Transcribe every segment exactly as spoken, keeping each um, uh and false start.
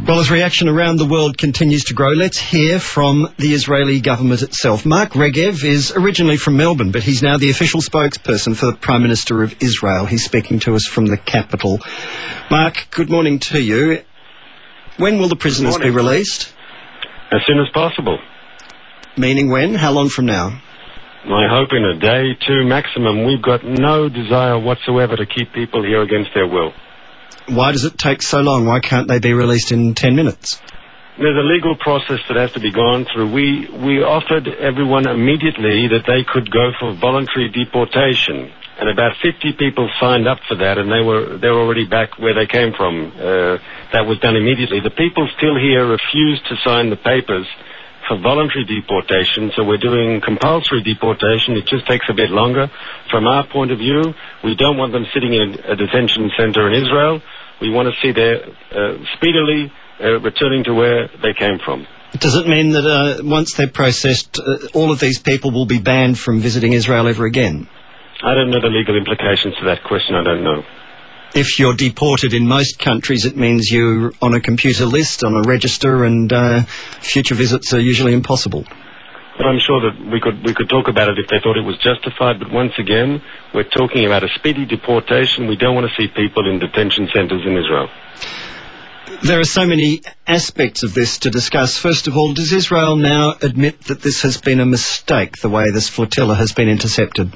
Well, as reaction around the world continues to grow, let's hear from the Israeli government itself. Mark Regev is originally from Melbourne, but he's now the official spokesperson for the Prime Minister of Israel. He's speaking to us from the capital. Mark, good morning to you. When will the prisoners be released? As soon as possible. Meaning when? How long from now? I hope in a day, two maximum. We've got no desire whatsoever to keep people here against their will. Why does it take so long? Why can't they be released in ten minutes? There's a legal process that has to be gone through. We we offered everyone immediately that they could go for voluntary deportation, and about fifty people signed up for that, and they were they're already back where they came from. Uh, that was done immediately. The people still here refused to sign the papers for voluntary deportation, so we're doing compulsory deportation. It just takes a bit longer. From our point of view, we don't want them sitting in a detention center in Israel. We want to see them uh, speedily uh, returning to where they came from. Does it mean that uh, once they're processed, uh, all of these people will be banned from visiting Israel ever again? I don't know the legal implications to that question. I don't know. If you're deported in most countries, it means you're on a computer list, on a register, and uh, future visits are usually impossible. But I'm sure that we could we could talk about it if they thought it was justified. But once again, we're talking about a speedy deportation. We don't want to see people in detention centres in Israel. There are so many aspects of this to discuss. First of all, does Israel now admit that this has been a mistake, the way this flotilla has been intercepted?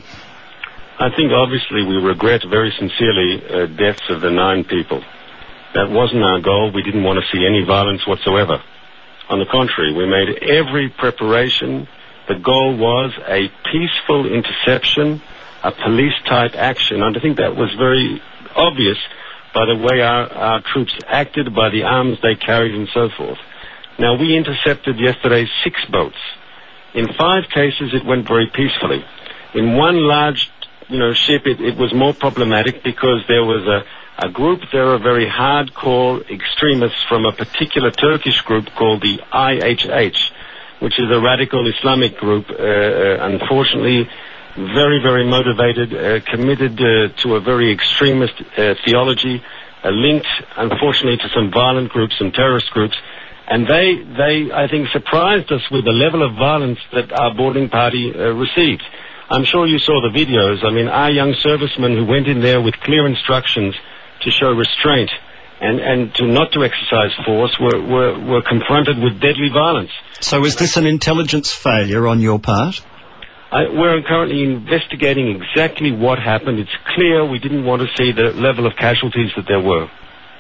I think obviously we regret very sincerely uh, deaths of the nine people. That wasn't our goal. We didn't want to see any violence whatsoever. On the contrary, we made every preparation. The goal was a peaceful interception, a police-type action. And I think that was very obvious by the way our, our troops acted, by the arms they carried and so forth. Now, we intercepted yesterday six boats. In five cases, it went very peacefully. In one large you know, ship, it, it was more problematic because there was a, a group there of very hardcore extremists from a particular Turkish group called the I H H, which is a radical Islamic group, uh, uh, unfortunately very, very motivated, uh, committed uh, to a very extremist uh, theology, uh, linked, unfortunately, to some violent groups, some terrorist groups. And they, they, I think, surprised us with the level of violence that our boarding party uh, received. I'm sure you saw the videos. I mean, our young servicemen who went in there with clear instructions to show restraint and, and to not to exercise force were, were, were confronted with deadly violence. So is this an intelligence failure on your part? I, we're currently investigating exactly what happened. It's clear we didn't want to see the level of casualties that there were.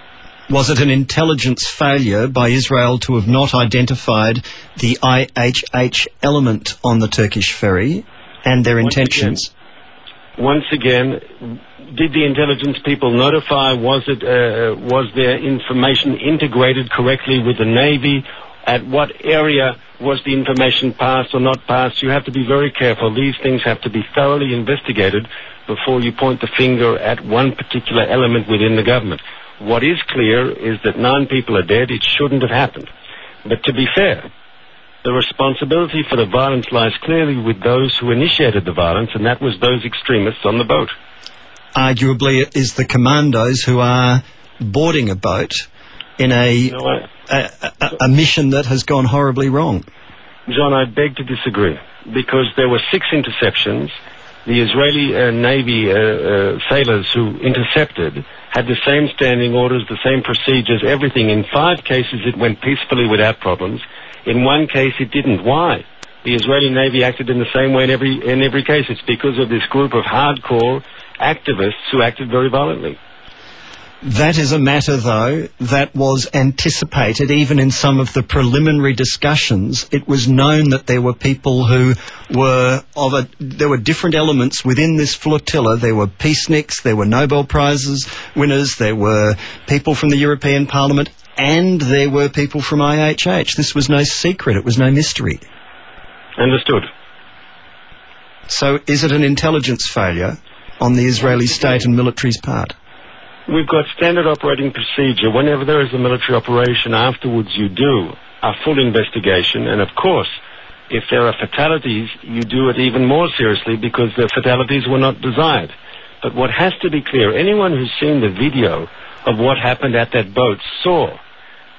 Was it an intelligence failure by Israel to have not identified the I H H element on the Turkish ferry and their once intentions? Again, once again, did the intelligence people notify? Was it uh, was their information integrated correctly with the Navy? At what area was the information passed or not passed? You have to be very careful. These things have to be thoroughly investigated before you point the finger at one particular element within the government. What is clear is that nine people are dead. It shouldn't have happened. But to be fair, the responsibility for the violence lies clearly with those who initiated the violence, and that was those extremists on the boat. Arguably, it is the commandos who are boarding a boat in a, no, I, a, a, a mission that has gone horribly wrong. John, I beg to disagree, because there were six interceptions. The Israeli uh, Navy uh, uh, sailors who intercepted had the same standing orders, the same procedures, everything. In five cases, it went peacefully without problems. In one case, it didn't. Why? The Israeli Navy acted in the same way in every in every case. It's because of this group of hardcore activists who acted very violently. That is a matter, though, that was anticipated even in some of the preliminary discussions. It was known that there were people who were of a... There were different elements within this flotilla. There were peaceniks, there were Nobel Prizes winners, there were people from the European Parliament, and there were people from I H H. This was no secret. It was no mystery. Understood. So is it an intelligence failure on the Israeli state and military's part? We've got standard operating procedure. Whenever there is a military operation, afterwards you do a full investigation. And, of course, if there are fatalities, you do it even more seriously because the fatalities were not desired. But what has to be clear, anyone who's seen the video of what happened at that boat saw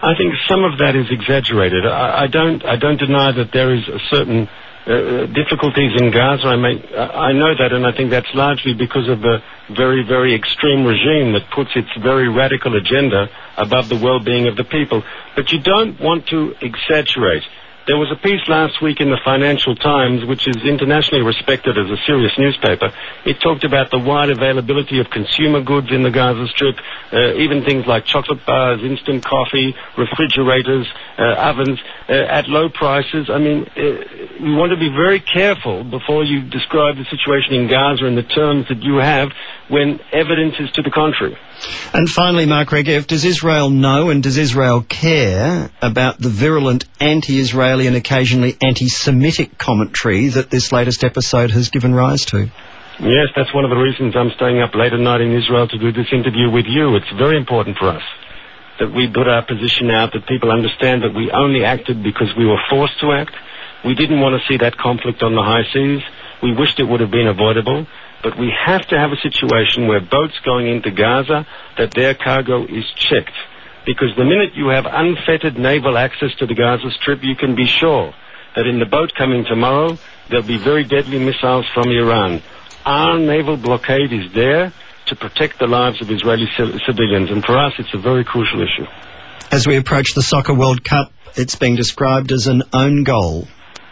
I think some of that is exaggerated. I, I don't. I don't deny that there is a certain uh, difficulties in Gaza. I may, I know that, and I think that's largely because of the very, very extreme regime that puts its very radical agenda above the well-being of the people. But you don't want to exaggerate. There was a piece last week in the Financial Times, which is internationally respected as a serious newspaper. It talked about the wide availability of consumer goods in the Gaza Strip, uh, even things like chocolate bars, instant coffee, refrigerators, uh, ovens, uh, at low prices. I mean, uh, you want to be very careful before you describe the situation in Gaza in the terms that you have when evidence is to the contrary. And finally, Mark Regev, does Israel know and does Israel care about the virulent anti-Israeli and occasionally anti-Semitic commentary that this latest episode has given rise to? Yes, that's one of the reasons I'm staying up late at night in Israel to do this interview with you. It's very important for us that we put our position out, that people understand that we only acted because we were forced to act. We didn't want to see that conflict on the high seas. We wished it would have been avoidable. But we have to have a situation where boats going into Gaza, that their cargo is checked. Because the minute you have unfettered naval access to the Gaza Strip, you can be sure that in the boat coming tomorrow, there'll be very deadly missiles from Iran. Our naval blockade is there to protect the lives of Israeli c- civilians, and for us it's a very crucial issue. As we approach the Soccer World Cup, it's being described as an own goal.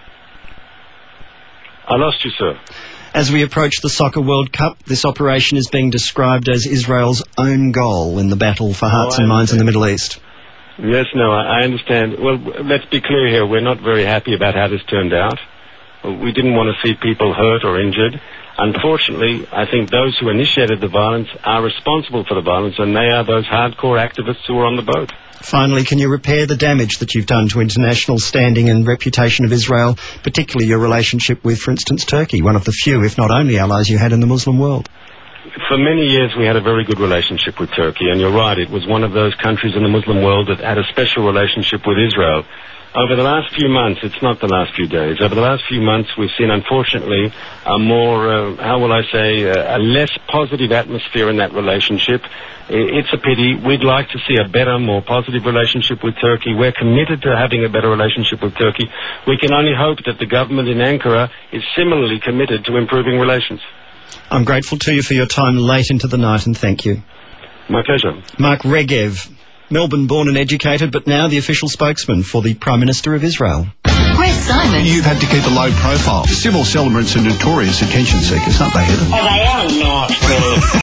I lost you, sir. As we approach the Soccer World Cup, this operation is being described as Israel's own goal in the battle for hearts oh, and minds in the Middle East. Yes, no, I understand. Well, let's be clear here. We're not very happy about how this turned out. We didn't want to see people hurt or injured. Unfortunately, I think those who initiated the violence are responsible for the violence, and they are those hardcore activists who were on the boat. Finally, can you repair the damage that you've done to international standing and reputation of Israel, particularly your relationship with, for instance, Turkey, one of the few, if not only, allies you had in the Muslim world? For many years we had a very good relationship with Turkey, and you're right, it was one of those countries in the Muslim world that had a special relationship with Israel. Over the last few months, it's not the last few days, over the last few months we've seen, unfortunately, a more, uh, how will I say, uh, a less positive atmosphere in that relationship. It's a pity. We'd like to see a better, more positive relationship with Turkey. We're committed to having a better relationship with Turkey. We can only hope that the government in Ankara is similarly committed to improving relations. I'm grateful to you for your time late into the night, and thank you. My pleasure. Mark Regev, Melbourne-born and educated, but now the official spokesman for the Prime Minister of Israel. Where's Simon? You've had to keep a low profile. Civil celebrants are notorious attention seekers, aren't they, Heather? Oh, they are not.